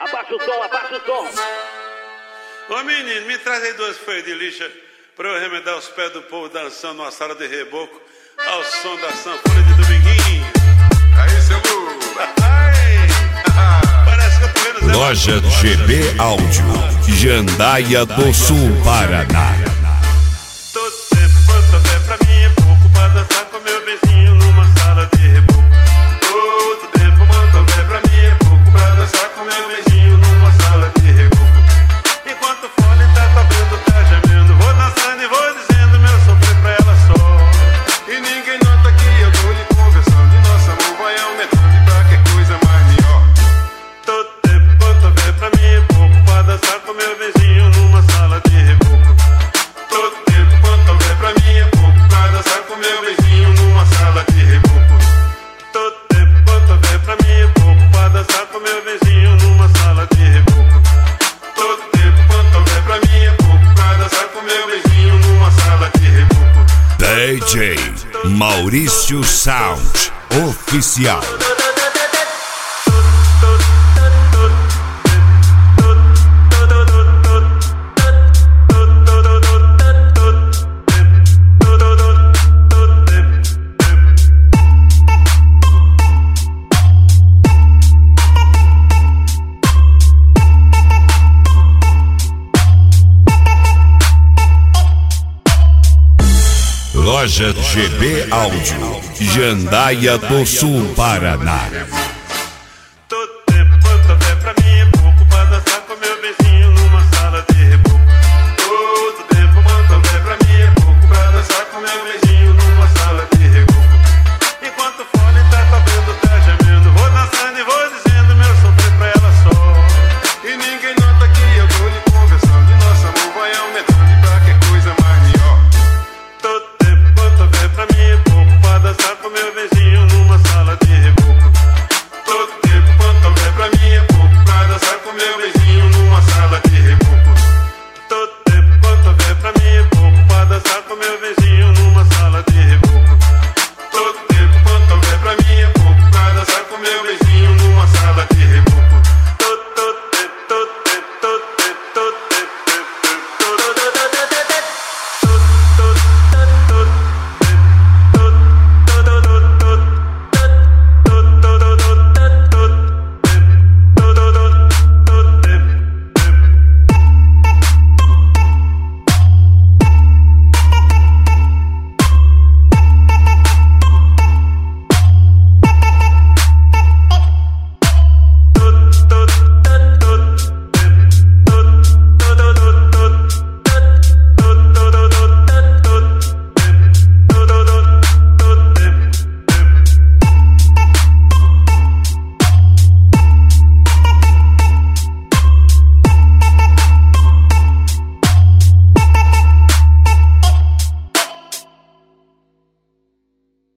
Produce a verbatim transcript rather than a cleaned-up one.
Abaixa o som, abaixa o som. Ô menino, me traz aí duas folhas de lixa pra eu remendar os pés do povo dançando numa sala de reboco ao som da sanfona de Dominguinho. Aí, seu Lu. Parece que eu tô vendo Zé Loja G B Áudio, Jandaia do Sul, Paraná. Todo tempo quanto houver pra mim é pouco pra dançar com meu vizinho numa sala de reboco. Todo tempo quanto houver pra mim é pouco pra dançar com meu vizinho numa sala de reboco. Enquanto o fone tá tocando, tá gemendo, vou dançando e vou dizendo meu sofrer pra ela só. E ninguém nota que eu tô lhe conversando e nosso amor vai aumentando pra que coisa mais melhor. Todo tempo quanto houver pra mim é pouco pra dançar com meu vizinho numa sala de reboco. Todo tempo quanto houver pra mim é pouco pra dançar com meu vizinho numa sala de reboco. Todo tempo quanto houver pra mim é pouco pra dançar com meu vizinho numa sala de reboco. Todo tempo quanto houver pra mim é pouco pra dançar com meu vizinho numa sala de reboco. D J Maurício Sound Oficial. Loja G B Áudio, Jandaia do Sul, Paraná.